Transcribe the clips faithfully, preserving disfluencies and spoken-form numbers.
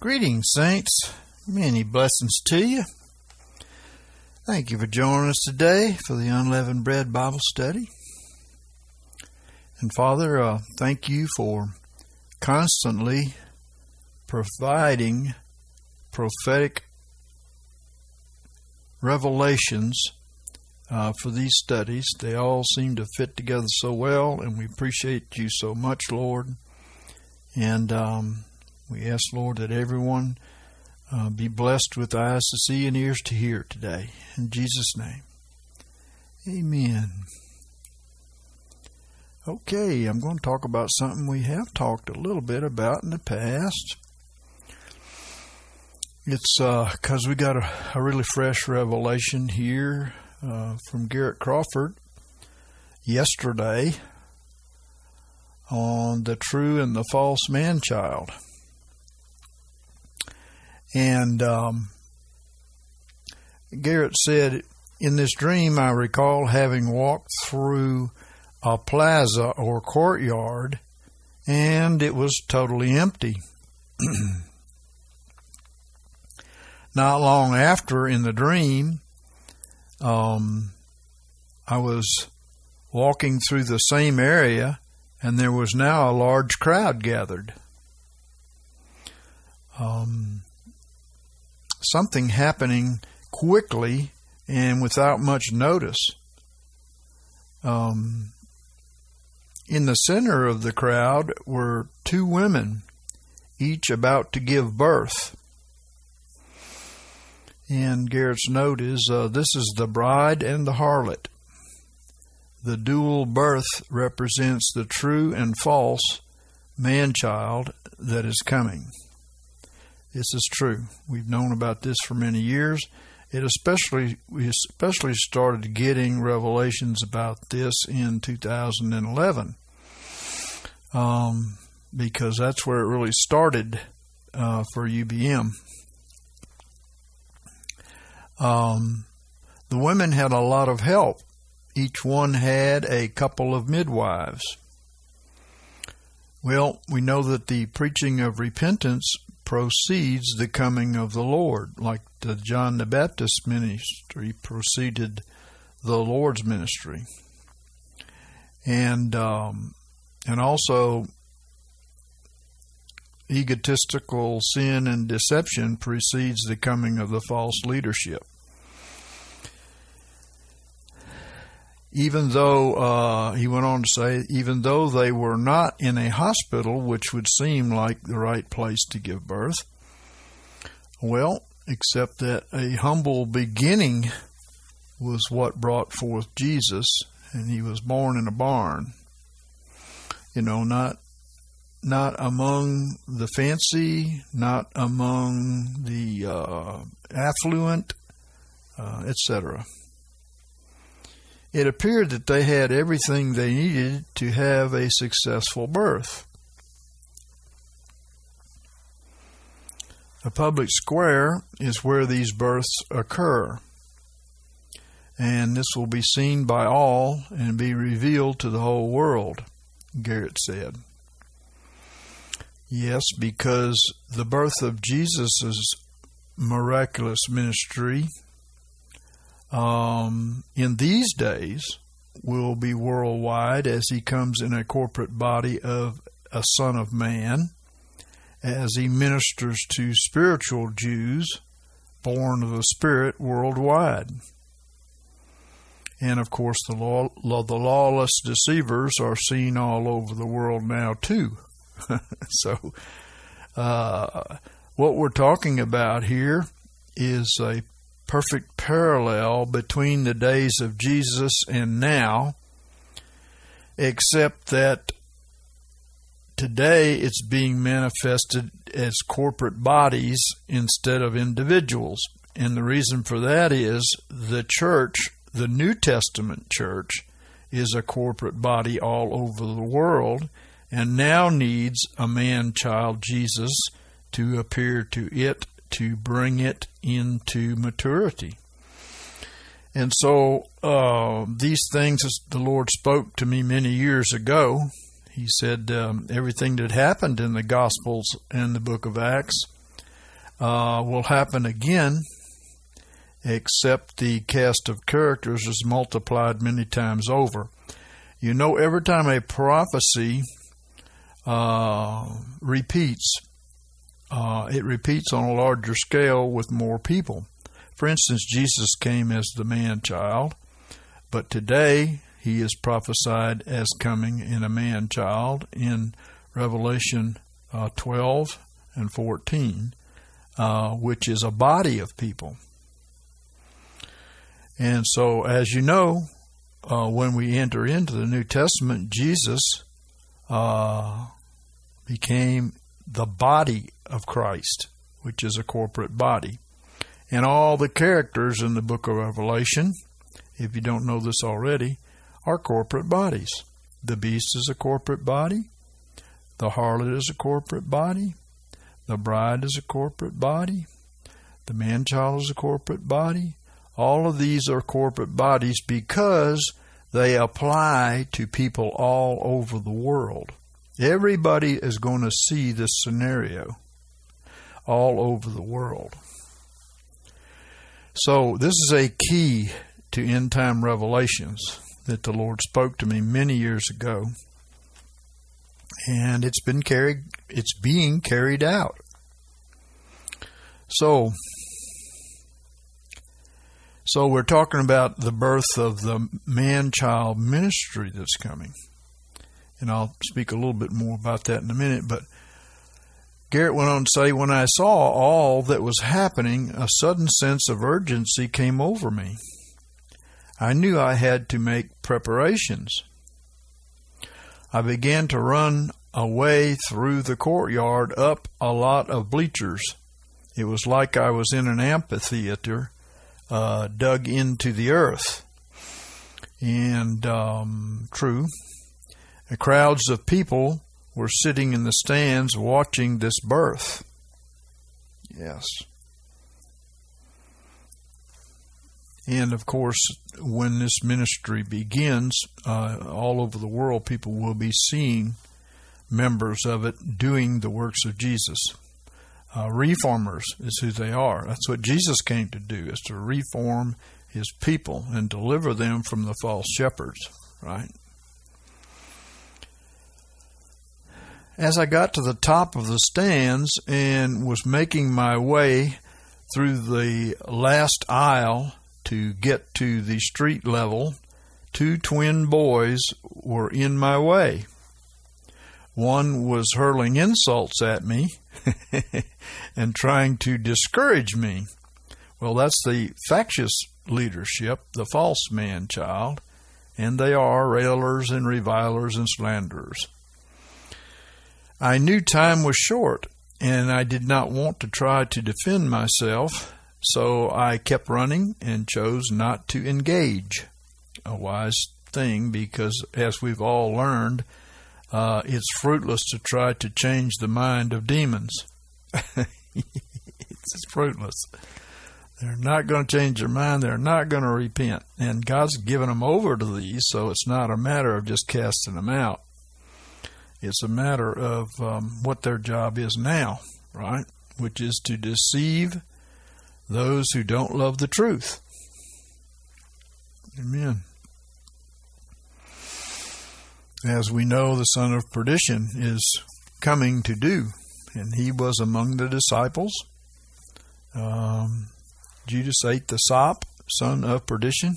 Greetings, saints. Many blessings to you. Thank you for joining us today for the Unleavened Bread Bible Study. And Father, uh, thank you for constantly providing prophetic revelations uh, for these studies. They all seem to fit together so well, and we appreciate you so much, Lord. And um, we ask, Lord, that everyone uh, be blessed with eyes to see and ears to hear today. In Jesus' name, amen. Okay, I'm going to talk about something we have talked a little bit about in the past. It's because uh, we got a, a really fresh revelation here uh, from Garrett Crawford yesterday on the true and the false man-child. And um, Garrett said, in this dream I recall having walked through a plaza or courtyard, and it was totally empty. Not long after, in the dream, um, I was walking through the same area, and there was now a large crowd gathered. Um, something happening quickly and without much notice. Um, in the center of the crowd were two women, each about to give birth. And Garrett's note is, uh, this is the bride and the harlot. The dual birth represents the true and false man-child that is coming. This is true. We've known about this for many years. It especially we especially started getting revelations about this in two thousand eleven, um, because that's where it really started uh, for U B M. Um, the women had a lot of help. Each one had a couple of midwives. Well, we know that the preaching of repentance proceeds the coming of the Lord, like the John the Baptist ministry preceded the Lord's ministry. And um, and also egotistical sin and deception precedes the coming of the false leadership. Even though, uh, he went on to say, even though they were not in a hospital, which would seem like the right place to give birth, well, except that a humble beginning was what brought forth Jesus, and he was born in a barn. You know, not not among the fancy, not among the uh, affluent, uh, et cetera. It appeared that they had everything they needed to have a successful birth. A public square is where these births occur, and this will be seen by all and be revealed to the whole world, Garrett said. Yes, because the birth of Jesus' miraculous ministry Um, in these days will be worldwide as he comes in a corporate body of a Son of Man, as he ministers to spiritual Jews born of the Spirit worldwide. And of course, the law, the lawless deceivers are seen all over the world now too. So, uh, what we're talking about here is a perfect parallel between the days of Jesus and now, except that today it's being manifested as corporate bodies instead of individuals. And the reason for that is the church, the New Testament church, is a corporate body all over the world and now needs a man-child Jesus to appear to it, to bring it into maturity. And so uh, these things the Lord spoke to me many years ago. He said um, everything that happened in the Gospels and the book of Acts uh, will happen again, except the cast of characters is multiplied many times over. You know, every time a prophecy uh, repeats, uh, it repeats on a larger scale with more people. For instance, Jesus came as the man-child, but today he is prophesied as coming in a man-child in Revelation uh, twelve and fourteen, uh, which is a body of people. And so, as you know, uh, when we enter into the New Testament, Jesus uh, became the body of Christ, which is a corporate body. And all the characters in the book of Revelation, if you don't know this already, are corporate bodies. The beast is a corporate body. The harlot is a corporate body. The bride is a corporate body. The man-child is a corporate body. All of these are corporate bodies because they apply to people all over the world. Everybody is going to see this scenario all over the world. So this is a key to end-time revelations that the Lord spoke to me many years ago, and it's been carried, it's being carried out. So, so we're talking about the birth of the man-child ministry that's coming, and I'll speak a little bit more about that in a minute. But Garrett went on to say, when I saw all that was happening, a sudden sense of urgency came over me. I knew I had to make preparations. I began to run away through the courtyard up a lot of bleachers. It was like I was in an amphitheater uh, dug into the earth. And um, true, the crowds of people were sitting in the stands watching this birth. Yes. And of course, when this ministry begins, uh, all over the world, people will be seeing members of it doing the works of Jesus. Uh, reformers is who they are. That's what Jesus came to do, is to reform his people and deliver them from the false shepherds, right? As I got to the top of the stands and was making my way through the last aisle to get to the street level, two twin boys were in my way. One was hurling insults at me and trying to discourage me. Well, that's the factious leadership, the false man-child, and they are railers and revilers and slanderers. I knew time was short, and I did not want to try to defend myself, so I kept running and chose not to engage. A wise thing, because as we've all learned, uh, it's fruitless to try to change the mind of demons. It's fruitless. They're not going to change their mind. They're not going to repent. And God's given them over to these, so it's not a matter of just casting them out. It's a matter of um, what their job is now, right? Which is to deceive those who don't love the truth. Amen. As we know, the son of perdition is coming to do, and he was among the disciples. Um, Judas ate the sop, son of perdition,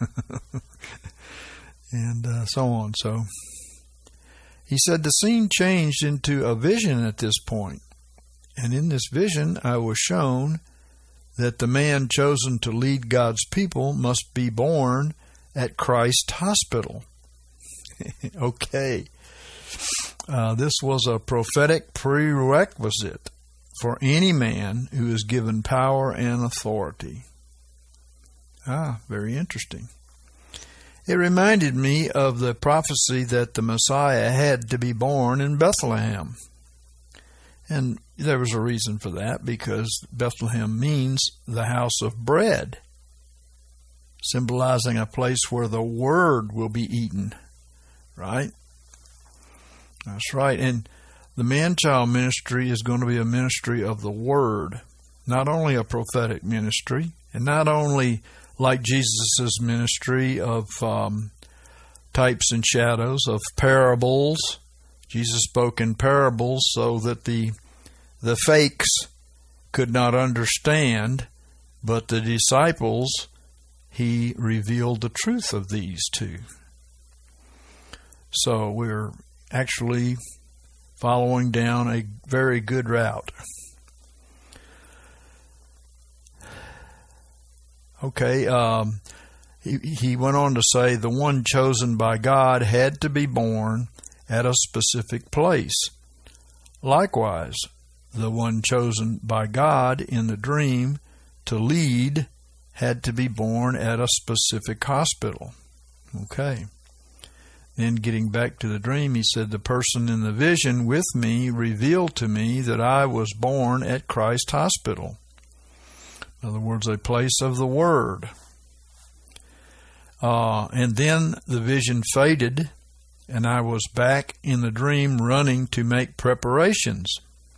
and uh, so on. So he said the scene changed into a vision at this point, and in this vision I was shown that the man chosen to lead God's people must be born at Christ Hospital. Okay. Uh, this was a prophetic prerequisite for any man who is given power and authority. Ah, very interesting. It reminded me of the prophecy that the Messiah had to be born in Bethlehem. And there was a reason for that, because Bethlehem means the house of bread, symbolizing a place where the word will be eaten, right? That's right. And the man-child ministry is going to be a ministry of the word. not only a prophetic ministry, and not only like Jesus' ministry of um, types and shadows, of parables. Jesus spoke in parables so that the the fakes could not understand, but the disciples, he revealed the truth of these two. So we're actually following down a very good route. Okay, um, he, he went on to say the one chosen by God had to be born at a specific place. Likewise, the one chosen by God in the dream to lead had to be born at a specific hospital. Okay. Then getting back to the dream, he said, the person in the vision with me revealed to me that I was born at Christ Hospital. In other words, a place of the Word. Uh, and then the vision faded, and I was back in the dream running to make preparations.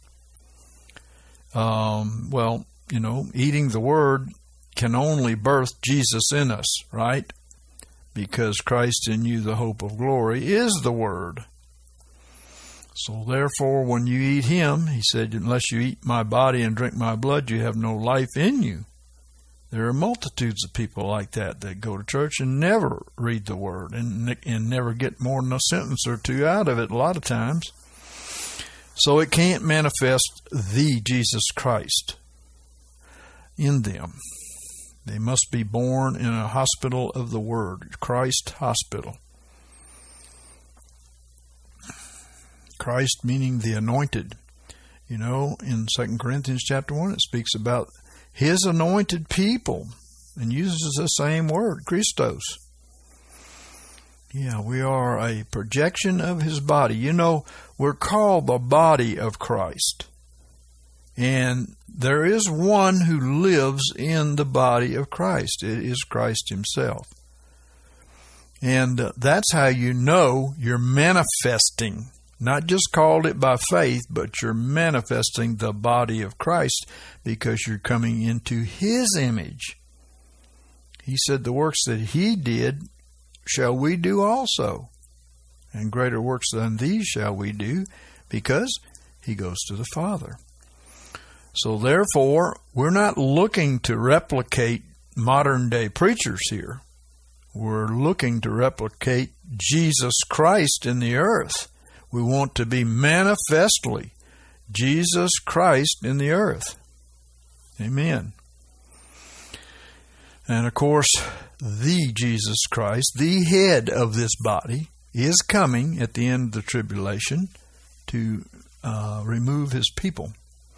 Um, well, you know, eating the Word can only birth Jesus in us, right? Because Christ in you, the hope of glory, is the Word. So therefore, when you eat Him, He said, unless you eat my body and drink my blood, you have no life in you. There are multitudes of people like that that go to church and never read the Word and, and never get more than a sentence or two out of it a lot of times. So it can't manifest the Jesus Christ in them. They must be born in a hospital of the Word, Christ Hospital. Christ meaning the anointed. You know, in Second Corinthians chapter one, it speaks about His anointed people and uses the same word, Christos. Yeah, we are a projection of His body. You know, we're called the body of Christ. And there is one who lives in the body of Christ. It is Christ Himself. And uh, that's how you know you're manifesting. Not just called it by faith, but you're manifesting the body of Christ because you're coming into His image. He said the works that He did shall we do also. And greater works than these shall we do, because He goes to the Father. So therefore, we're not looking to replicate modern day preachers here. We're looking to replicate Jesus Christ in the earth. We want to be manifestly Jesus Christ in the earth. Amen. And of course, the Jesus Christ, the head of this body, is coming at the end of the tribulation to uh, remove His people.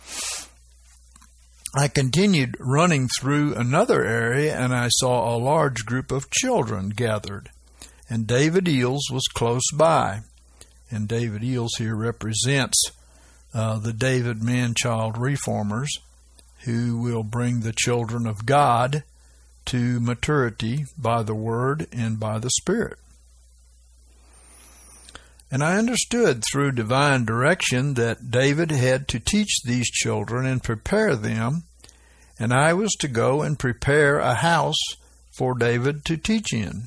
I continued running through another area, and I saw a large group of children gathered, and David Eels was close by. And David Eels here represents uh, the David man-child reformers who will bring the children of God to maturity by the Word and by the Spirit. And I understood through divine direction that David had to teach these children and prepare them, and I was to go and prepare a house for David to teach in.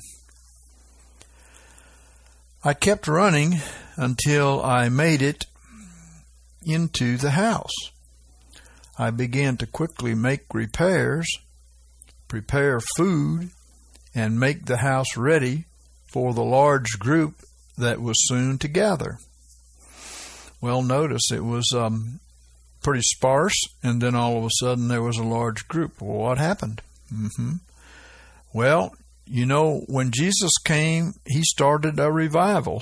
I kept running until I made it into the house. I began to quickly make repairs, prepare food, and make the house ready for the large group that was soon to gather. Well, notice it was um, pretty sparse, and then all of a sudden there was a large group. Well, what happened? Mm-hmm. Well, you know, when Jesus came, He started a revival.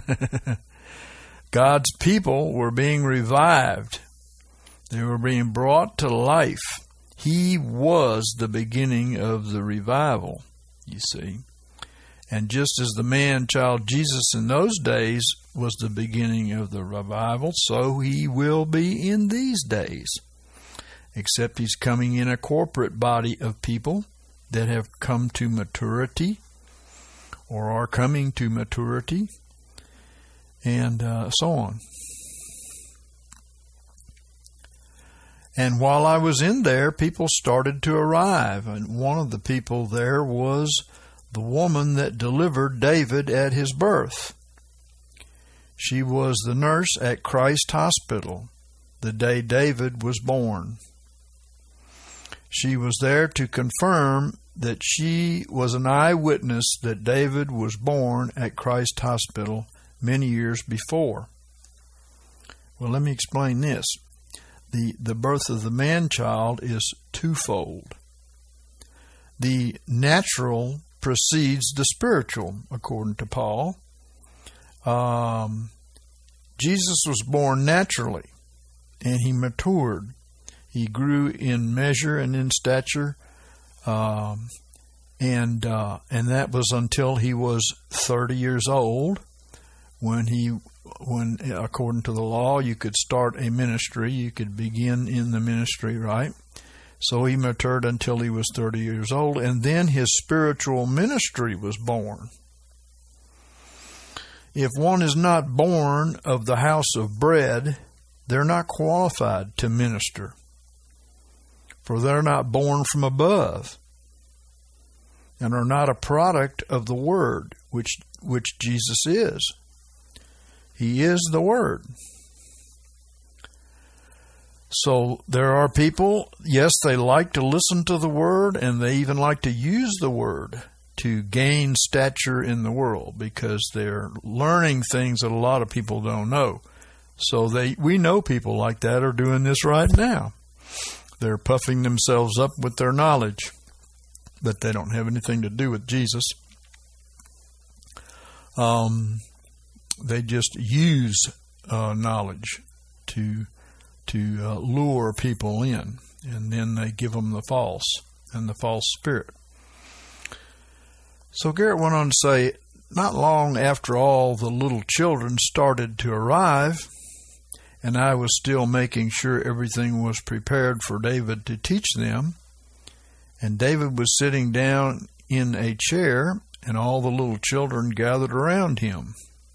God's people were being revived. They were being brought to life. He was the beginning of the revival, you see. And just as the man-child Jesus in those days was the beginning of the revival, so He will be in these days. Except He's coming in a corporate body of people that have come to maturity or are coming to maturity, and uh, so on. And while I was in there, people started to arrive. And one of the people there was the woman that delivered David at his birth. She was the nurse at Christ Hospital the day David was born. She was there to confirm that she was an eyewitness that David was born at Christ Hospital many years before. Well, let me explain this. The, the birth of the man-child is twofold. The natural precedes the spiritual, according to Paul. Um, Jesus was born naturally, and he matured. He grew in measure and in stature, um, and uh, and that was until he was thirty years old, when he, when according to the law, you could start a ministry, you could begin in the ministry, right? So he matured until he was thirty years old, and then his spiritual ministry was born. If one is not born of the house of bread, they're not qualified to minister, for they're not born from above and are not a product of the Word, which which Jesus is. He is the Word. So there are people, yes, they like to listen to the Word, and they even like to use the Word to gain stature in the world, because they're learning things that a lot of people don't know. So they, we know people like that are doing this right now. They're puffing themselves up with their knowledge, but they don't have anything to do with Jesus. Um, they just use uh, knowledge to to uh, lure people in, and then they give them the false and the false spirit. So Garrett went on to say, not long after all the little children started to arrive, and I was still making sure everything was prepared for David to teach them, and David was sitting down in a chair, and all the little children gathered around him.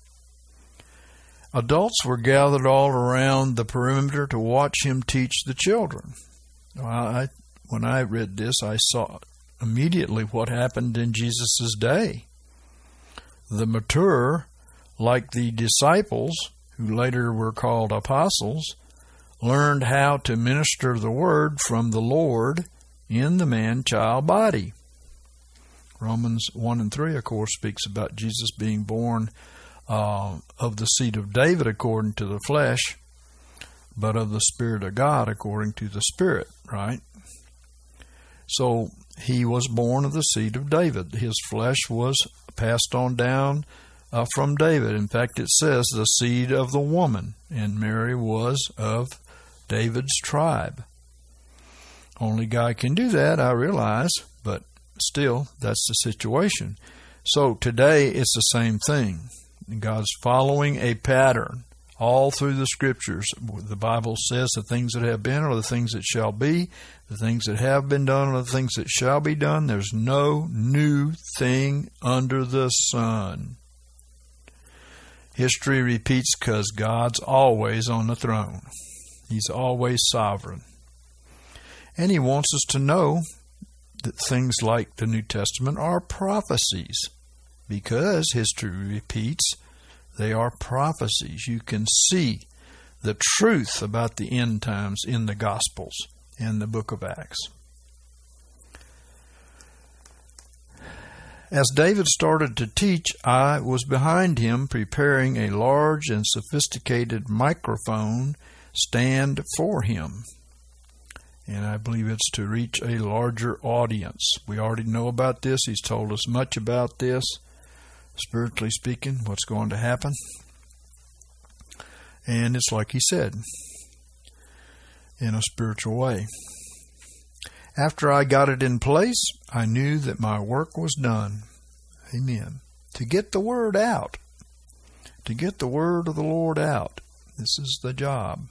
Adults were gathered all around the perimeter to watch him teach the children. I, when I read this, I saw immediately what happened in Jesus' day. The mature, like the disciples, who later were called apostles, learned how to minister the word from the Lord in the man-child body. Romans one and three, of course, speaks about Jesus being born uh, of the seed of David according to the flesh, but of the Spirit of God according to the Spirit, right? So he was born of the seed of David. His flesh was passed on down uh, from David. In fact, it says the seed of the woman, and Mary was of David's tribe. Only God can do that, I realize, but still, that's the situation. So today, it's the same thing. God's following a pattern all through the Scriptures. The Bible says the things that have been are the things that shall be. The things that have been done are the things that shall be done. There's no new thing under the sun. History repeats because God's always on the throne. He's always sovereign. And He wants us to know that things like the New Testament are prophecies, because history repeats. They are prophecies. You can see the truth about the end times in the Gospels and the book of Acts. As David started to teach, I was behind him preparing a large and sophisticated microphone stand for him. And I believe it's to reach a larger audience. We already know about this. He's told us much about this. Spiritually speaking, what's going to happen. And it's like he said, in a spiritual way. After I got it in place, I knew that my work was done. Amen. To get the word out. To get the word of the Lord out. This is the job.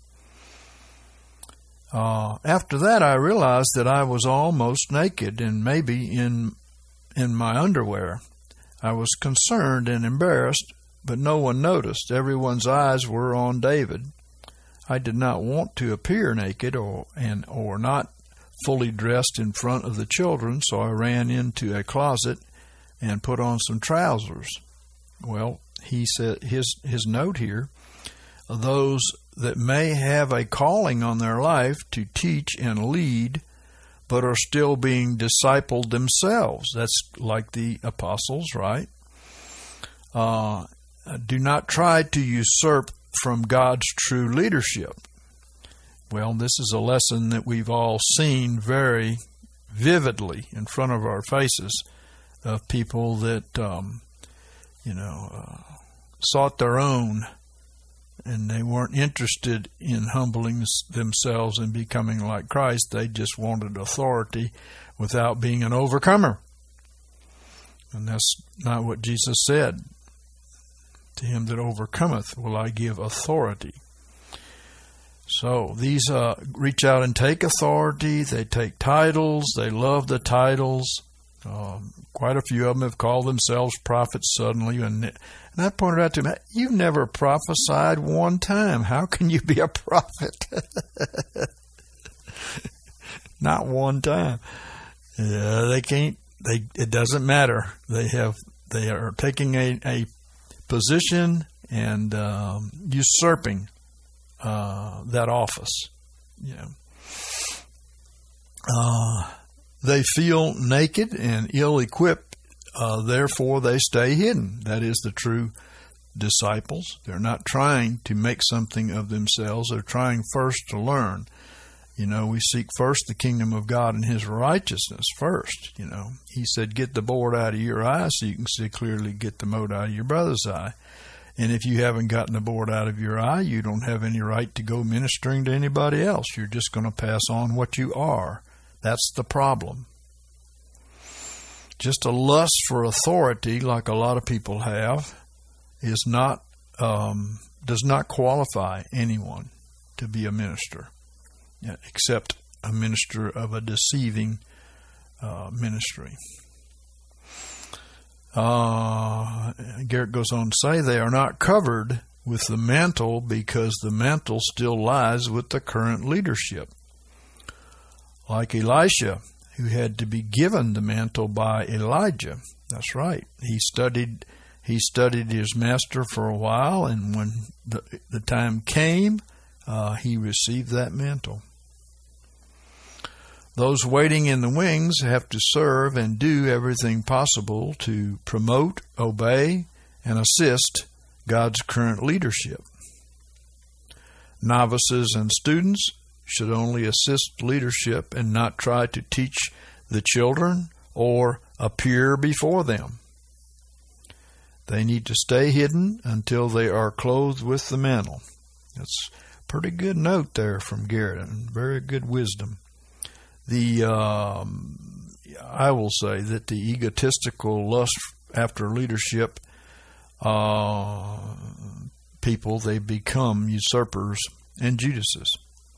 Uh, after that, I realized that I was almost naked and maybe in in my underwear. I was concerned and embarrassed, but no one noticed. Everyone's eyes were on David. I did not want to appear naked or and or not fully dressed in front of the children, so I ran into a closet and put on some trousers. Well, he said his his note here, those that may have a calling on their life to teach and lead, but are still being discipled themselves. That's like the apostles, right? Uh, do not try to usurp from God's true leadership. Well, this is a lesson that we've all seen very vividly in front of our faces of people that, um, you know, uh, sought their own, and they weren't interested in humbling themselves and becoming like Christ. They just wanted authority without being an overcomer. And that's not what Jesus said. To him that overcometh will I give authority. So these uh, reach out and take authority. They take titles. They love the titles. Um, quite a few of them have called themselves prophets suddenly. And, and I pointed out to them, you've never prophesied one time. How can you be a prophet? Not one time. Yeah, they can't. They. It doesn't matter. They have. They are taking a, a position and um, usurping uh, that office. Yeah. Uh, they feel naked and ill-equipped, uh, therefore they stay hidden. That is the true disciples. They're not trying to make something of themselves. They're trying first to learn. You know, we seek first the kingdom of God and his righteousness first. You know, he said, get the board out of your eye so you can see clearly, get the mote out of your brother's eye. And if you haven't gotten the board out of your eye, you don't have any right to go ministering to anybody else. You're just going to pass on what you are. That's the problem. Just a lust for authority, like a lot of people have, is not um, does not qualify anyone to be a minister, except a minister of a deceiving uh, ministry. Uh, Garrett goes on to say, they are not covered with the mantle because the mantle still lies with the current leadership. Like Elisha, who had to be given the mantle by Elijah. That's right. He studied he studied his master for a while, and when the, the time came, uh, he received that mantle. Those waiting in the wings have to serve and do everything possible to promote, obey, and assist God's current leadership. Novices and students should only assist leadership and not try to teach the children or appear before them. They need to stay hidden until they are clothed with the mantle. That's a pretty good note there from Garrett, and very good wisdom. The um, I will say that the egotistical lust after leadership uh, people, they become usurpers and Judases.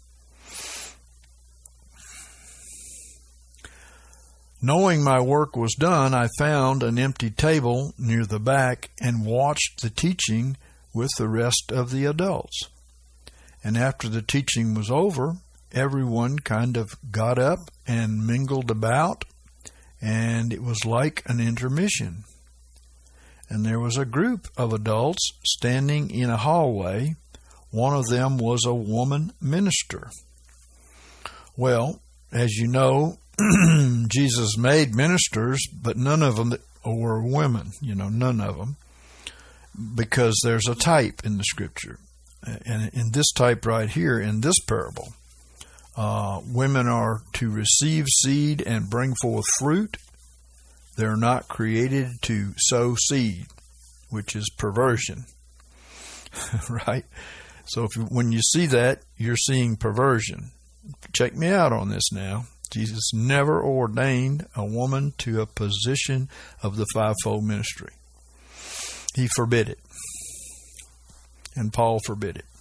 Knowing my work was done, I found an empty table near the back and watched the teaching with the rest of the adults. And after the teaching was over, everyone kind of got up and mingled about, and it was like an intermission. And there was a group of adults standing in a hallway. One of them was a woman minister. Well, as you know, Jesus made ministers, but none of them were women, you know, none of them, because there's a type in the Scripture. And in this type right here, in this parable, uh, women are to receive seed and bring forth fruit. They're not created to sow seed, which is perversion, right? So if you, when you see that, you're seeing perversion. Check me out on this now. Jesus never ordained a woman to a position of the fivefold ministry. He forbid it. And Paul forbid it.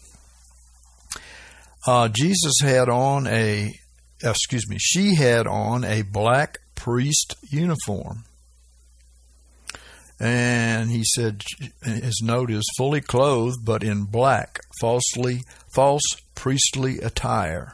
Uh, Jesus had on a, excuse me, she had on a black priest uniform. And he said his note is fully clothed, but in black, falsely, false priestly attire.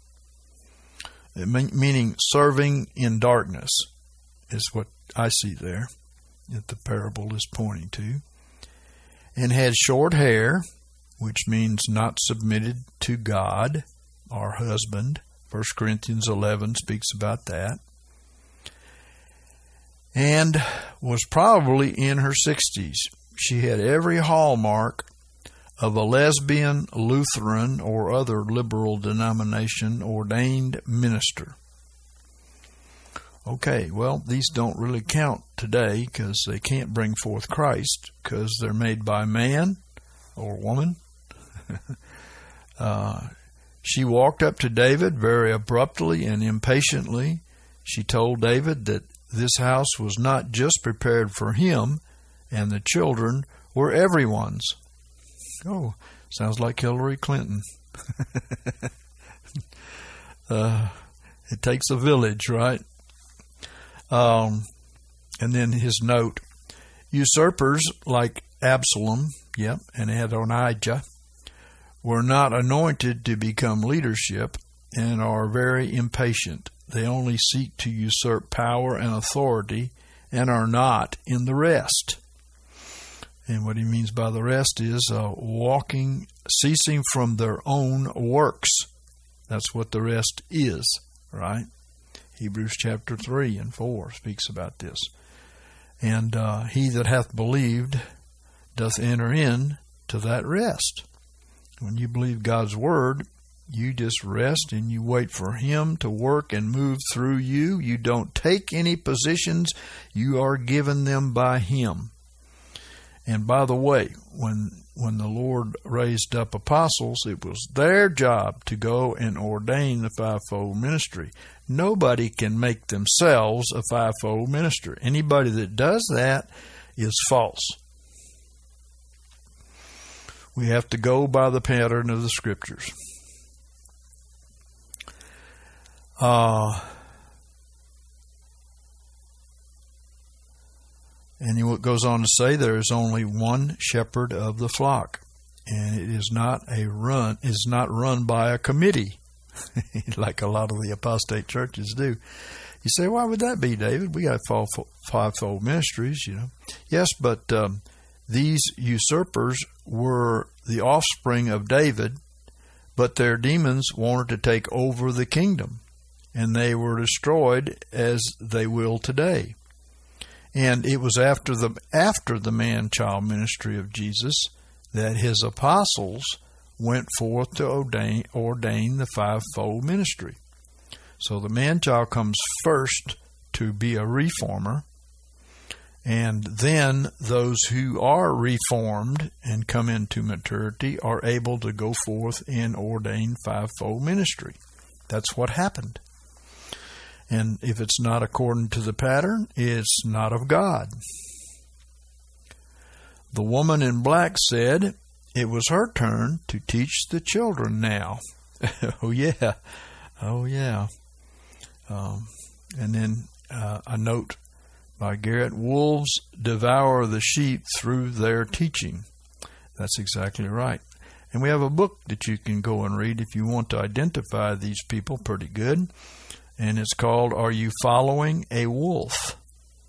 Meaning serving in darkness is what I see there that the parable is pointing to. And had short hair, which means not submitted to God, our husband. First Corinthians eleven speaks about that. And was probably in her sixties. She had every hallmark of a lesbian, Lutheran, or other liberal denomination ordained minister. Okay, well, these don't really count today because they can't bring forth Christ because they're made by man or woman. uh, she walked up to David very abruptly and impatiently. She told David that this house was not just prepared for him, and the children were everyone's. Oh, sounds like Hillary Clinton. uh, it takes a village, right? Um, and then his note, usurpers like Absalom, yep, and Adonijah, were not anointed to become leadership and are very impatient. They only seek to usurp power and authority and are not in the rest. And what he means by the rest is uh, walking, ceasing from their own works. That's what the rest is, right? Hebrews chapter three and four speaks about this. And uh, he that hath believed doth enter in to that rest. When you believe God's word, you just rest and you wait for him to work and move through you. You don't take any positions. You are given them by him. And by the way, when when the Lord raised up apostles, it was their job to go and ordain the fivefold ministry. Nobody can make themselves a fivefold minister. Anybody that does that is false. We have to go by the pattern of the Scriptures. Uh, and he goes on to say there is only one shepherd of the flock, and it is not a run is not run by a committee, like a lot of the apostate churches do. You say, why would that be, David? We got fivefold ministries, you know. Yes, but um, these usurpers were the offspring of David, but their demons wanted to take over the kingdom. And they were destroyed as they will today. And it was after the after the man-child ministry of Jesus that his apostles went forth to ordain, ordain the fivefold ministry. So the man-child comes first to be a reformer, and then those who are reformed and come into maturity are able to go forth and ordain fivefold ministry. That's what happened. And if it's not according to the pattern, it's not of God. The woman in black said it was her turn to teach the children now. oh, yeah. Oh, yeah. Um, and then uh, a note by Garrett, wolves devour the sheep through their teaching. That's exactly right. And we have a book that you can go and read if you want to identify these people pretty good. And it's called, Are You Following a Wolf?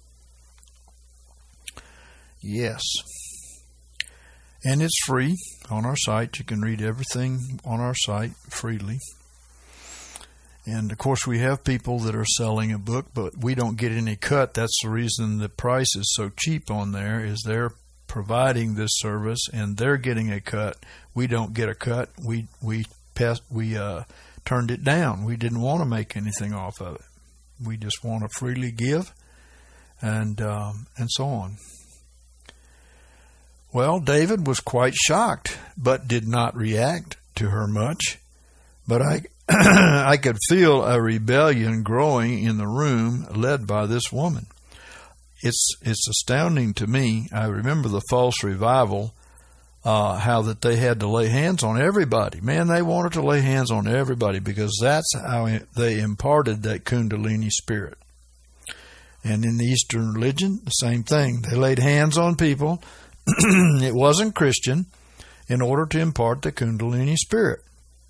Yes. And it's free on our site. You can read everything on our site freely. And, of course, we have people that are selling a book, but we don't get any cut. That's the reason the price is so cheap on there, is they're providing this service, and they're getting a cut. We don't get a cut. We we pass, we uh, turned it down. We didn't want to make anything off of it. We just want to freely give, and um, and so on. Well, David was quite shocked, but did not react to her much. But I I could feel a rebellion growing in the room led by this woman. It's it's astounding to me. I remember the false revival, uh, how that they had to lay hands on everybody. Man, they wanted to lay hands on everybody because that's how they imparted that Kundalini spirit. And in the Eastern religion, the same thing. They laid hands on people. It wasn't Christian, in order to impart the Kundalini spirit.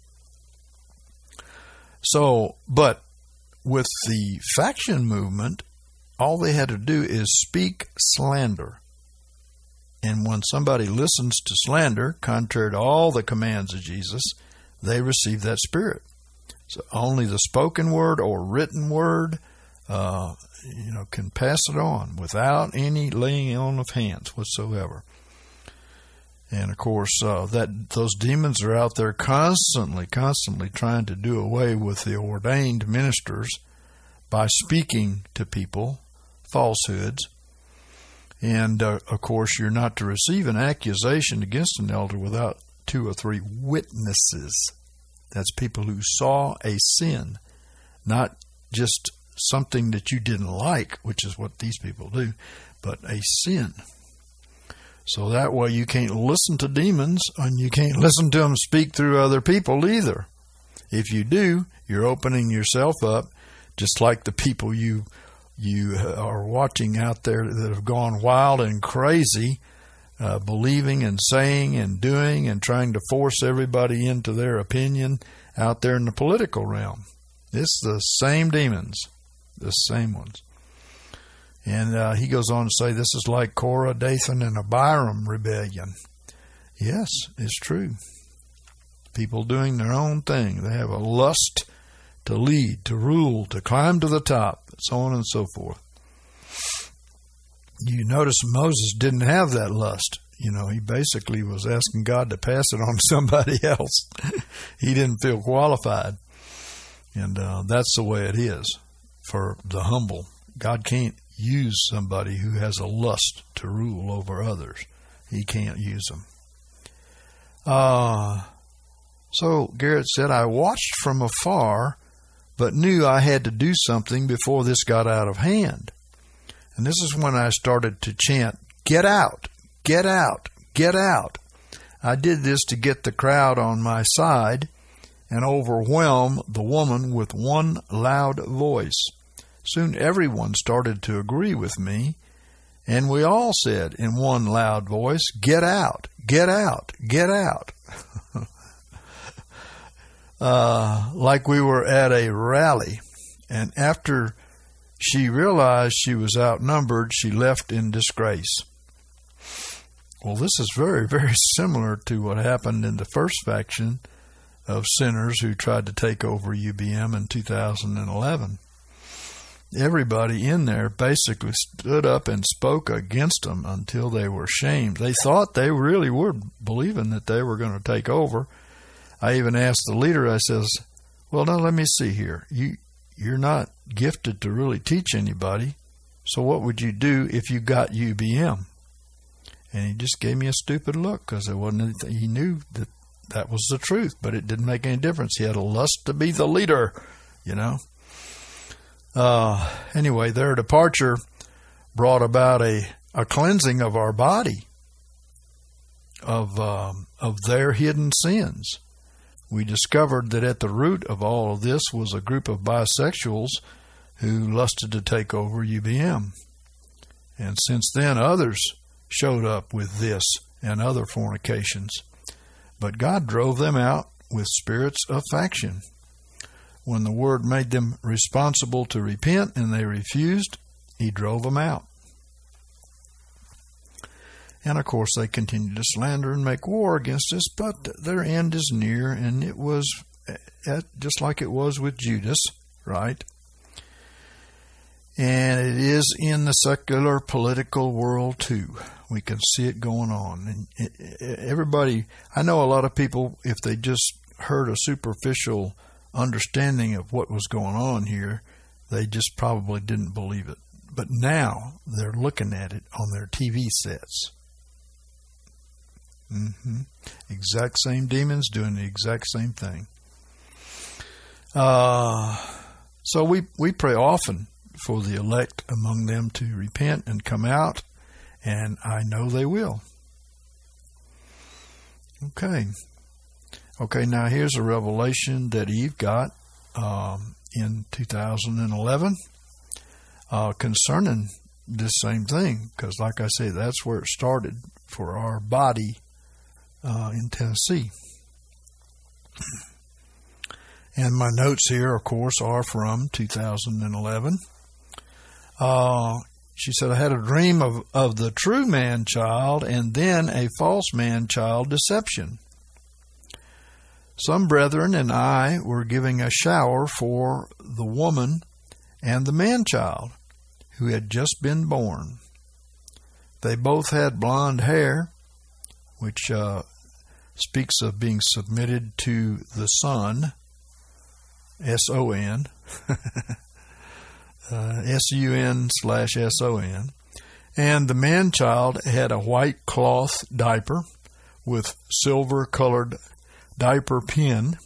So, but with the faction movement, all they had to do is speak slander. And when somebody listens to slander, contrary to all the commands of Jesus, they receive that spirit. So only the spoken word or written word, uh, you know, can pass it on without any laying on of hands whatsoever. And of course, uh, that those demons are out there constantly, constantly trying to do away with the ordained ministers by speaking to people falsehoods. And uh, of course, you're not to receive an accusation against an elder without two or three witnesses. That's people who saw a sin, not just something that you didn't like, which is what these people do, but a sin. So that way you can't listen to demons, and you can't listen to them speak through other people either. If you do, you're opening yourself up, just like the people you you are watching out there that have gone wild and crazy, uh, believing and saying and doing and trying to force everybody into their opinion out there in the political realm. It's the same demons, the same ones. And uh, he goes on to say this is like Korah, Dathan, and Abiram rebellion. Yes, it's true. People doing their own thing. They have a lust to lead, to rule, to climb to the top, so on and so forth. You notice Moses didn't have that lust. You know, he basically was asking God to pass it on to somebody else. He didn't feel qualified. And uh, that's the way it is for the humble. God can't use somebody who has a lust to rule over others. He can't use them. Uh, so Garrett said, I watched from afar, but knew I had to do something before this got out of hand. And this is when I started to chant, get out, get out, get out. I did this to get the crowd on my side and overwhelm the woman with one loud voice. Soon everyone started to agree with me, and we all said in one loud voice, get out, get out, get out. uh, like we were at a rally. And after she realized she was outnumbered, she left in disgrace. Well, this is very, very similar to what happened in the first faction of sinners who tried to take over U B M in two thousand eleven. Everybody in there basically stood up and spoke against them until they were shamed. They thought they really were believing that they were going to take over. I even asked the leader, I says, well, now let me see here. You, you're not gifted to really teach anybody, so what would you do if you got U B M? And he just gave me a stupid look because there wasn't anything. He knew that that was the truth, but it didn't make any difference. He had a lust to be the leader, you know. Uh, anyway, their departure brought about a, a cleansing of our body of um, of their hidden sins. We discovered that at the root of all of this was a group of bisexuals who lusted to take over U B M. And since then, others showed up with this and other fornications. But God drove them out with spirits of faction. When the Word made them responsible to repent and they refused, He drove them out. And of course they continued to slander and make war against us, but their end is near, and it was at, just like it was with Judas, right? And it is in the secular political world too. We can see it going on. And it, it, everybody, I know a lot of people, if they just heard a superficial understanding of what was going on here, they just probably didn't believe it. But now they're looking at it on their T V sets. Mm-hmm. Exact same demons doing the exact same thing. Uh, so we, we pray often for the elect among them to repent and come out, and I know they will. Okay. Okay, now here's a revelation that Eve got um, in two thousand eleven. uh, concerning this same thing, because like I say, that's where it started for our body uh, in Tennessee. And my notes here, of course, are from two thousand eleven. Uh, she said, I had a dream of, of the true man-child and then a false man-child deception. Some brethren and I were giving a shower for the woman and the man-child who had just been born. They both had blonde hair, which uh, speaks of being submitted to the Son, S O N, uh, S U N slash S O N, and the man-child had a white cloth diaper with silver-colored diaper pin.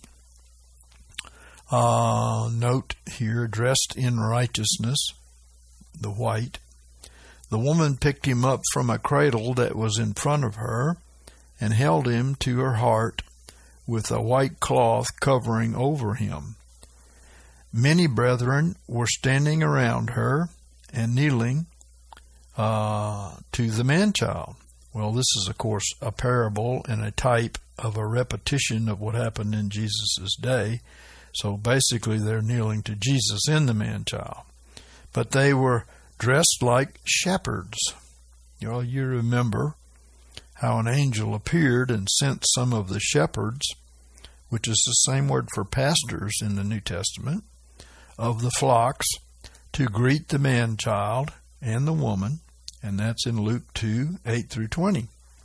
Uh, note here, dressed in righteousness, the white. The woman picked him up from a cradle that was in front of her and held him to her heart with a white cloth covering over him. Many brethren were standing around her and kneeling uh, to the man-child. Well, this is, of course, a parable and a type of a repetition of what happened in Jesus' day. So basically, they're kneeling to Jesus in the man-child. But they were dressed like shepherds. You know, you remember how an angel appeared and sent some of the shepherds, which is the same word for pastors in the New Testament, of the flocks, to greet the man-child and the woman, and that's in Luke two, eight through twenty.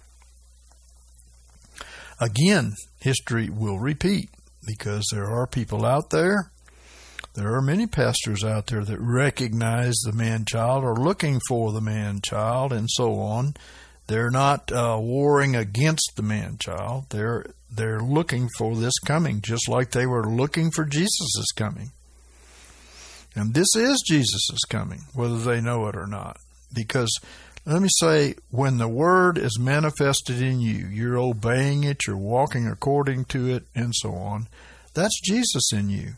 Again, history will repeat, because there are people out there, there are many pastors out there that recognize the man-child or looking for the man-child and so on. They're not uh, warring against the man-child. They're, they're looking for this coming, just like they were looking for Jesus' coming. And this is Jesus' coming, whether they know it or not. Because, let me say, when the Word is manifested in you, you're obeying it, you're walking according to it, and so on, that's Jesus in you.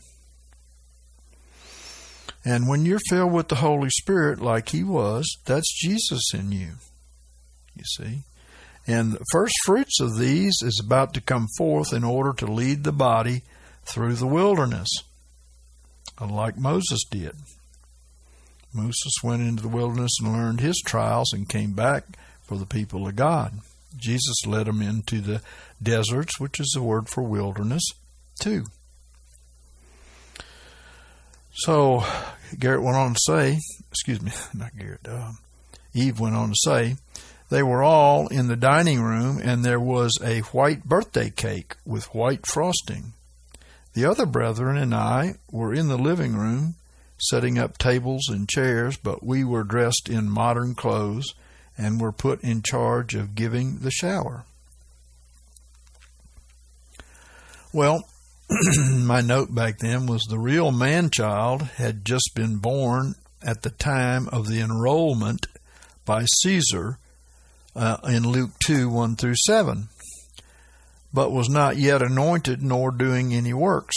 And when you're filled with the Holy Spirit like He was, that's Jesus in you, you see. And the first fruits of these is about to come forth in order to lead the body through the wilderness, like Moses did. Moses went into the wilderness and learned his trials and came back for the people of God. Jesus led them into the deserts, which is the word for wilderness, too. So, Garrett went on to say, excuse me, not Garrett, uh, Eve went on to say, they were all in the dining room, and there was a white birthday cake with white frosting. The other brethren and I were in the living room, setting up tables and chairs, but we were dressed in modern clothes and were put in charge of giving the shower. Well, my note back then was the real man-child had just been born at the time of the enrollment by Caesar uh, in Luke two, one through seven, but was not yet anointed nor doing any works.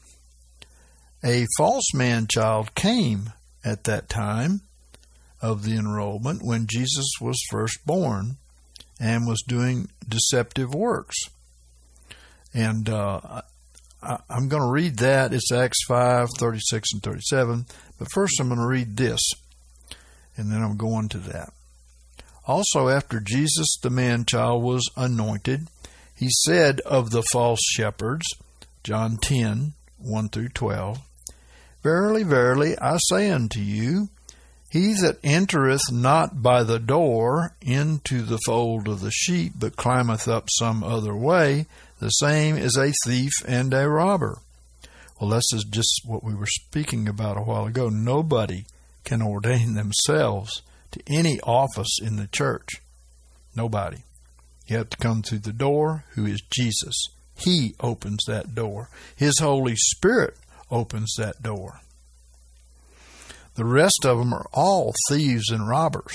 A false man-child came at that time of the enrollment when Jesus was first born and was doing deceptive works. And uh, I, I'm going to read that. It's Acts five, thirty-six and thirty-seven. But first I'm going to read this, and then I'm going to that. Also, after Jesus the man-child was anointed, he said of the false shepherds, John ten, one through twelve, Verily, verily, I say unto you, he that entereth not by the door into the fold of the sheep, but climbeth up some other way, the same is a thief and a robber. Well, this is just what we were speaking about a while ago. Nobody can ordain themselves to any office in the church. Nobody. You have to come through the door, who is Jesus. He opens that door. His Holy Spirit opens that door. The rest of them are all thieves and robbers.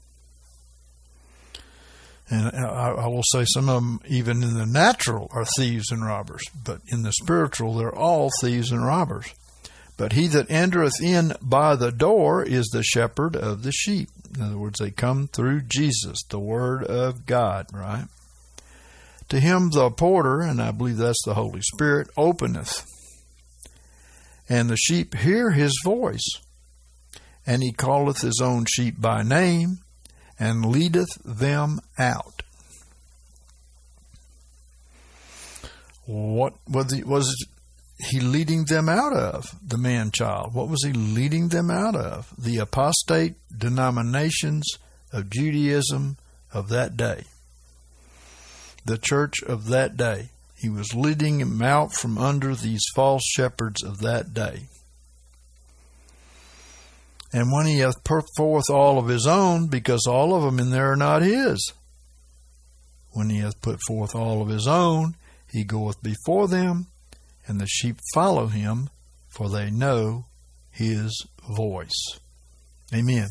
And I, I will say some of them, even in the natural, are thieves and robbers. But in the spiritual, they're all thieves and robbers. But he that entereth in by the door is the shepherd of the sheep. In other words, they come through Jesus, the Word of God, right? To him the porter, and I believe that's the Holy Spirit, openeth. And the sheep hear his voice. And he calleth his own sheep by name, and leadeth them out. What was he, was he leading them out of, the man-child? What was he leading them out of? The apostate denominations of Judaism of that day. The church of that day. He was leading them out from under these false shepherds of that day. And when he hath put forth all of his own, because all of them in there are not his, when he hath put forth all of his own, he goeth before them, and the sheep follow him, for they know his voice. Amen.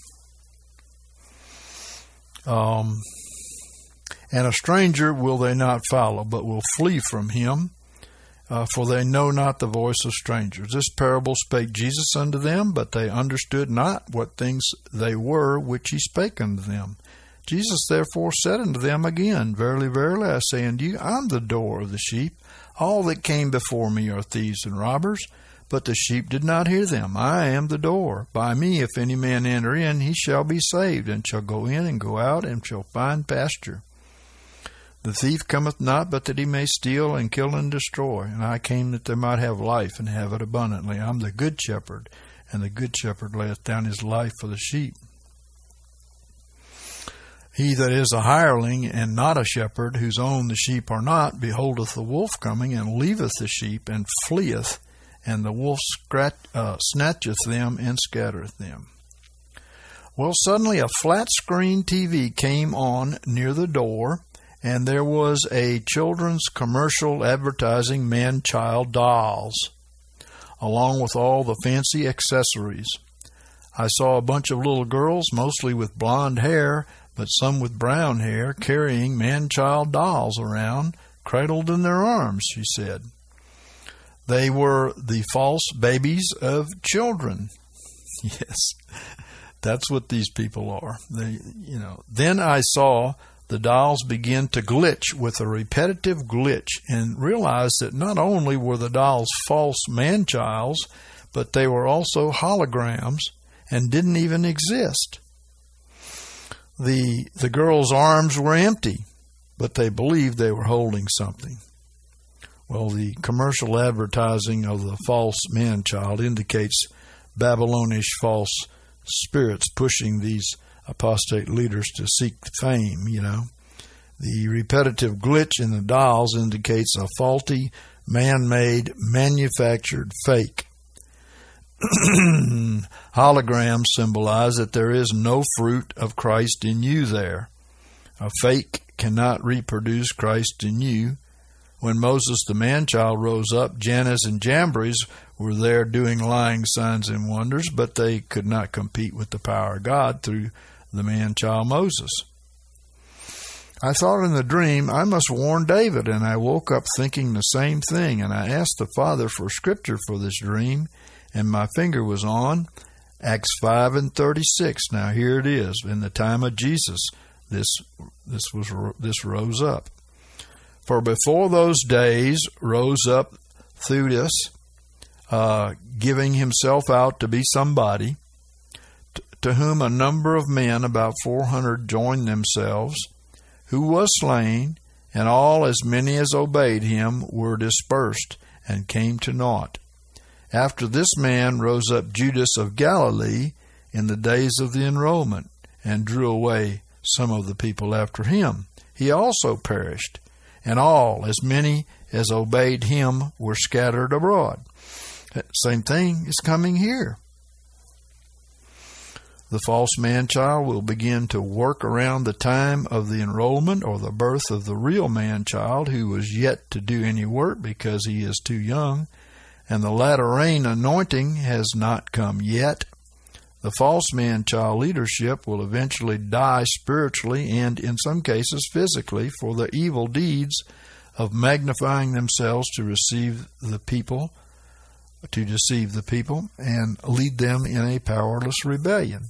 Um, and a stranger will they not follow, but will flee from him, uh, for they know not the voice of strangers. This parable spake Jesus unto them, but they understood not what things they were which he spake unto them. Jesus therefore said unto them again, Verily, verily, I say unto you, I am the door of the sheep. All that came before me are thieves and robbers, but the sheep did not hear them. I am the door. By me, if any man enter in, he shall be saved, and shall go in and go out, and shall find pasture. The thief cometh not, but that he may steal and kill and destroy. And I came that they might have life, and have it abundantly. I am the good shepherd, and the good shepherd layeth down his life for the sheep. He that is a hireling and not a shepherd, whose own the sheep are not, beholdeth the wolf coming, and leaveth the sheep, and fleeth, and the wolf scratch, uh, snatcheth them, and scattereth them. Well, suddenly a flat-screen T V came on near the door, and there was a children's commercial advertising man-child dolls, along with all the fancy accessories. I saw a bunch of little girls, mostly with blonde hair, but some with brown hair, carrying man-child dolls around, cradled in their arms, she said. They were the false babies of children. Yes, that's what these people are. They, you know. Then I saw the dolls begin to glitch with a repetitive glitch, and realized that not only were the dolls false man-childs, but they were also holograms and didn't even exist. The the girls' arms were empty, but they believed they were holding something. Well, the commercial advertising of the false man-child indicates Babylonish false spirits pushing these apostate leaders to seek fame, you know. The repetitive glitch in the dolls indicates a faulty, man-made, manufactured fake. Holograms symbolize that there is no fruit of Christ in you there. A fake cannot reproduce Christ in you. When Moses the man-child rose up, Jannes and Jambres were there doing lying signs and wonders, but they could not compete with the power of God through the man-child Moses. I thought in the dream, I must warn David, and I woke up thinking the same thing, and I asked the Father for scripture for this dream, and my finger was on Acts five and thirty-six. Now here it is. In the time of Jesus, this this was this rose up. For before those days rose up Theudas, uh, giving himself out to be somebody, t- to whom a number of men, about four hundred, joined themselves, who was slain, and all as many as obeyed him were dispersed, and came to naught. After this man rose up Judas of Galilee in the days of the enrollment, and drew away some of the people after him. He also perished, and all, as many as obeyed him, were scattered abroad. Same thing is coming here. The false man-child will begin to work around the time of the enrollment or the birth of the real man-child, who was yet to do any work because he is too young, and the latter rain anointing has not come yet. The false man-child leadership will eventually die spiritually and, in some cases, physically for the evil deeds of magnifying themselves to receive the people to deceive the people and lead them in a powerless rebellion.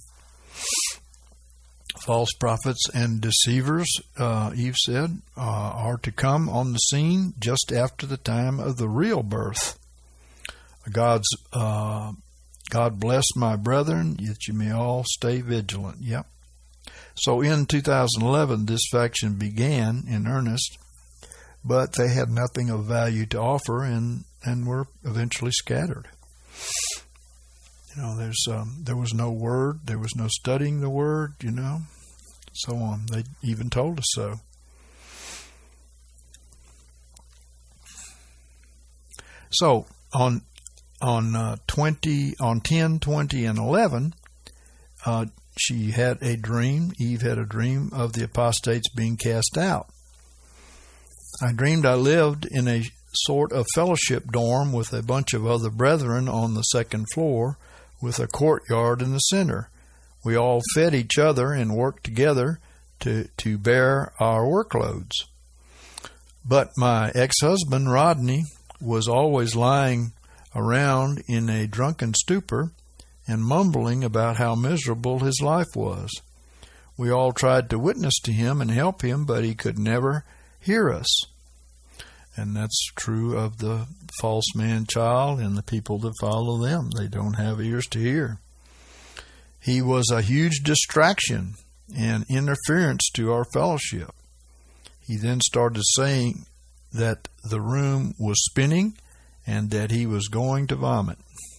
False prophets and deceivers, uh, Eve said, uh, are to come on the scene just after the time of the real birth. God's uh, God bless my brethren, that you may all stay vigilant. Yep. So in two thousand eleven, this faction began in earnest, but they had nothing of value to offer and, and were eventually scattered. You know, there's um, there was no word, there was no studying the word, you know, so on. They even told us so. So on on uh, twenty on ten, twenty, and eleven, uh, she had a dream. Eve had a dream of the apostates being cast out. I dreamed I lived in a sort of fellowship dorm with a bunch of other brethren on the second floor, with a courtyard in the center. We all fed each other and worked together to, to bear our workloads. But my ex-husband, Rodney, was always lying around in a drunken stupor and mumbling about how miserable his life was. We all tried to witness to him and help him, but he could never hear us. And that's true of the false man-child and the people that follow them. They don't have ears to hear. He was a huge distraction and interference to our fellowship. He then started saying that the room was spinning and that he was going to vomit.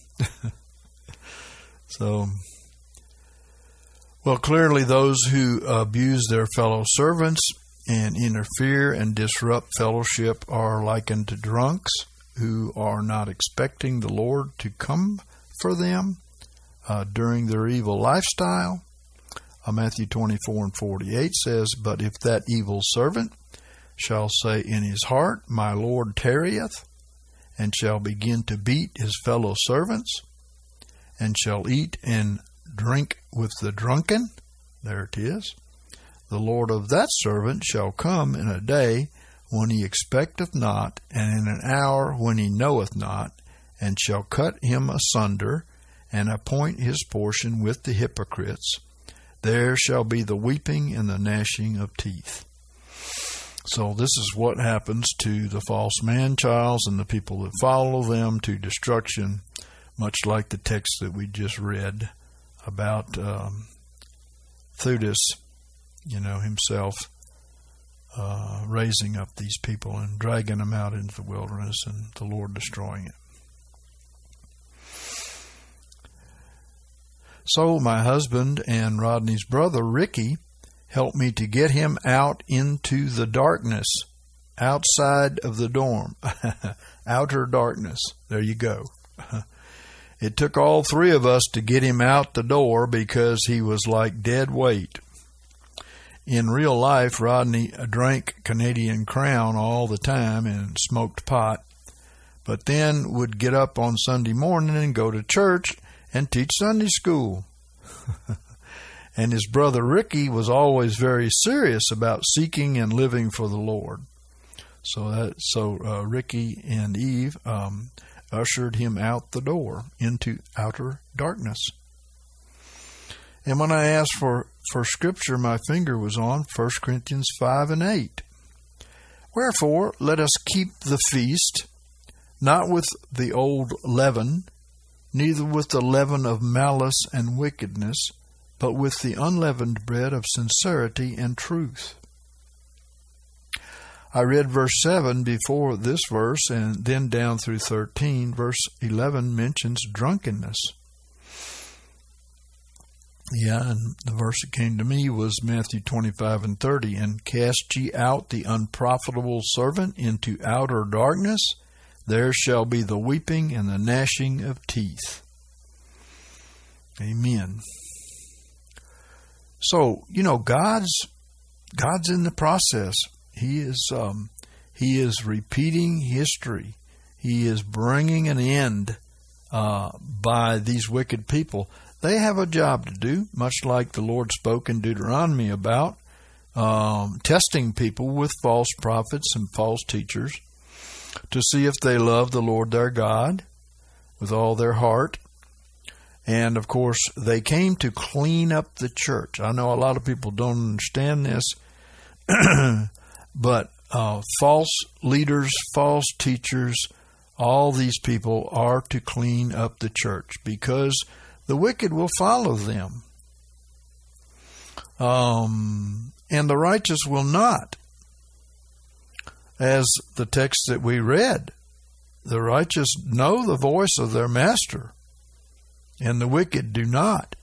So, well, clearly those who abuse their fellow servants and interfere and disrupt fellowship are likened to drunks who are not expecting the Lord to come for them uh, during their evil lifestyle. Uh, Matthew twenty-four and forty-eight says, "But if that evil servant shall say in his heart, My Lord tarrieth, and shall begin to beat his fellow servants, and shall eat and drink with the drunken," there it is, "the Lord of that servant shall come in a day when he expecteth not, and in an hour when he knoweth not, and shall cut him asunder, and appoint his portion with the hypocrites. There shall be the weeping and the gnashing of teeth." So this is what happens to the false man-childs and the people that follow them to destruction, much like the text that we just read about um, Theudas, you know, himself uh, raising up these people and dragging them out into the wilderness and the Lord destroying it. So my husband and Rodney's brother, Ricky, helped me to get him out into the darkness, outside of the dorm. Outer darkness. There you go. It took all three of us to get him out the door because he was like dead weight. In real life, Rodney drank Canadian Crown all the time and smoked pot, but then would get up on Sunday morning and go to church and teach Sunday school. And his brother Ricky was always very serious about seeking and living for the Lord. So that so uh, Ricky and Eve um, ushered him out the door into outer darkness. And when I asked for, for scripture, my finger was on First Corinthians five and eight. "Wherefore, let us keep the feast, not with the old leaven, neither with the leaven of malice and wickedness, but with the unleavened bread of sincerity and truth." I read verse seven before this verse, and then down through thirteen. Verse eleven mentions drunkenness. Yeah, and the verse that came to me was Matthew twenty-five and thirty. "And cast ye out the unprofitable servant into outer darkness, there shall be the weeping and the gnashing of teeth." Amen. So, you know, God's God's in the process. He is um, He is repeating history. He is bringing an end uh, by these wicked people. They have a job to do, much like the Lord spoke in Deuteronomy about um, testing people with false prophets and false teachers to see if they love the Lord their God, with all their heart. And, of course, they came to clean up the church. I know a lot of people don't understand this, but uh, false leaders, false teachers, all these people are to clean up the church because the wicked will follow them. Um, and the righteous will not. As the text that we read, the righteous know the voice of their master, and the wicked do not.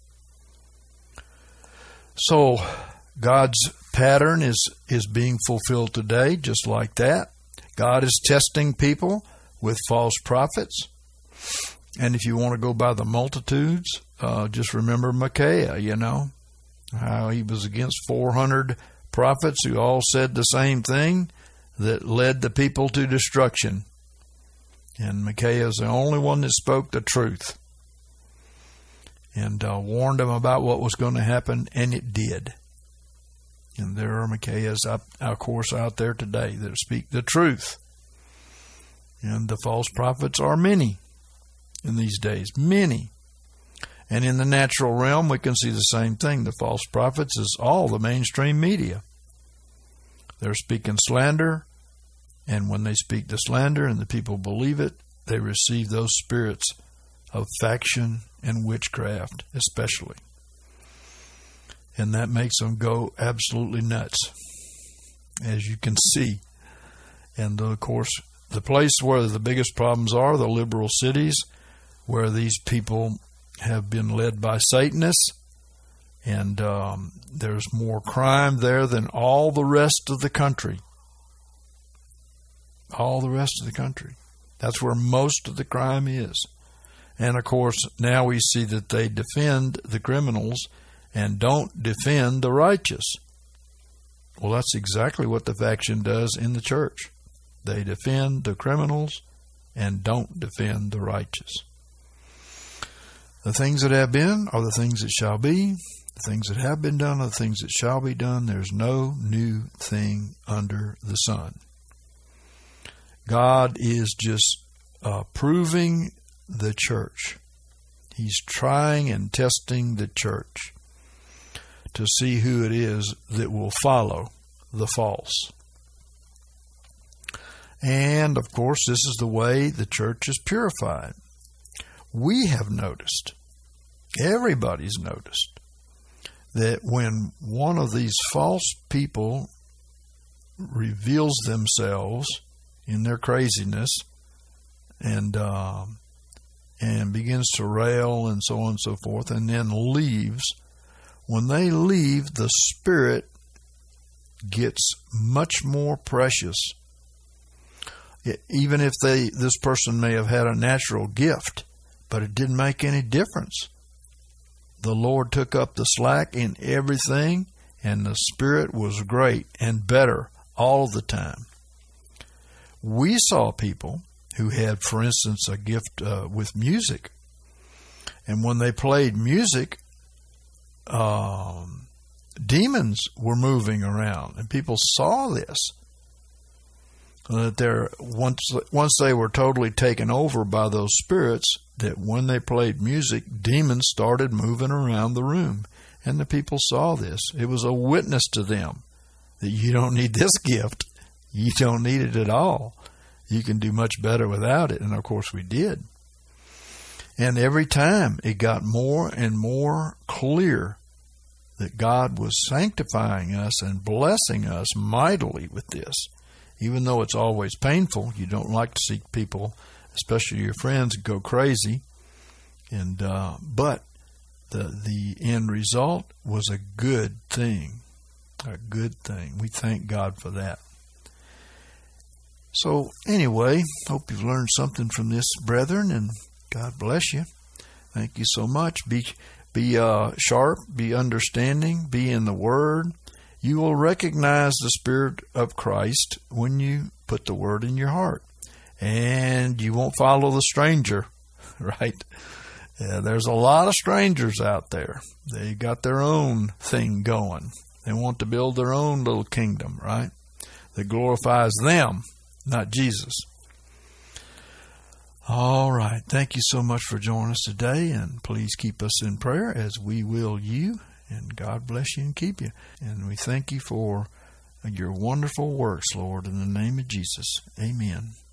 So God's pattern is, is being fulfilled today, just like that. God is testing people with false prophets. And if you want to go by the multitudes, uh, just remember Micaiah, you know, how he was against four hundred prophets who all said the same thing that led the people to destruction. And Micaiah is the only one that spoke the truth and uh, warned them about what was going to happen, and it did. And there are Micaiahs, up, of course, out there today that speak the truth. And the false prophets are many in these days, many. And in the natural realm, we can see the same thing. The false prophets is all the mainstream media. They're speaking slander, and when they speak the slander and the people believe it, they receive those spirits of faction and witchcraft especially. And that makes them go absolutely nuts, as you can see. And of course, the place where the biggest problems are, the liberal cities, where these people have been led by Satanists, and um, there's more crime there than all the rest of the country. All the rest of the country. That's where most of the crime is. And of course, now we see that they defend the criminals and don't defend the righteous. Well, that's exactly what the faction does in the church. They defend the criminals and don't defend the righteous. The things that have been are the things that shall be. The things that have been done are the things that shall be done. There's no new thing under the sun. God is just uh, proving the church. He's trying and testing the church to see who it is that will follow the false. And, of course, this is the way the church is purified. We have noticed, everybody's noticed, that when one of these false people reveals themselves in their craziness and um, and begins to rail and so on and so forth, and then leaves, when they leave, the spirit gets much more precious. Even if they this person may have had a natural gift, but it didn't make any difference. The Lord took up the slack in everything, and the Spirit was great and better all the time. We saw people who had, for instance, a gift uh, with music, and when they played music, um, demons were moving around, and people saw this. That they're once once they were totally taken over by those spirits, that when they played music, demons started moving around the room, and the people saw this. It was a witness to them that you don't need this gift. You don't need it at all. You can do much better without it. And of course we did. And every time it got more and more clear that God was sanctifying us and blessing us mightily with this. Even though it's always painful, you don't like to see people, especially your friends, go crazy. And uh, but the the end result was a good thing, a good thing. We thank God for that. So anyway, hope you've learned something from this, brethren, and God bless you. Thank you so much. Be be uh, sharp, be understanding, be in the Word. You will recognize the Spirit of Christ when you put the Word in your heart. And you won't follow the stranger, right? Yeah, there's a lot of strangers out there. They got their own thing going. They want to build their own little kingdom, right? That glorifies them, not Jesus. All right. Thank you so much for joining us today, and please keep us in prayer as we will you, and God bless you and keep you. And we thank you for your wonderful works, Lord, in the name of Jesus. Amen.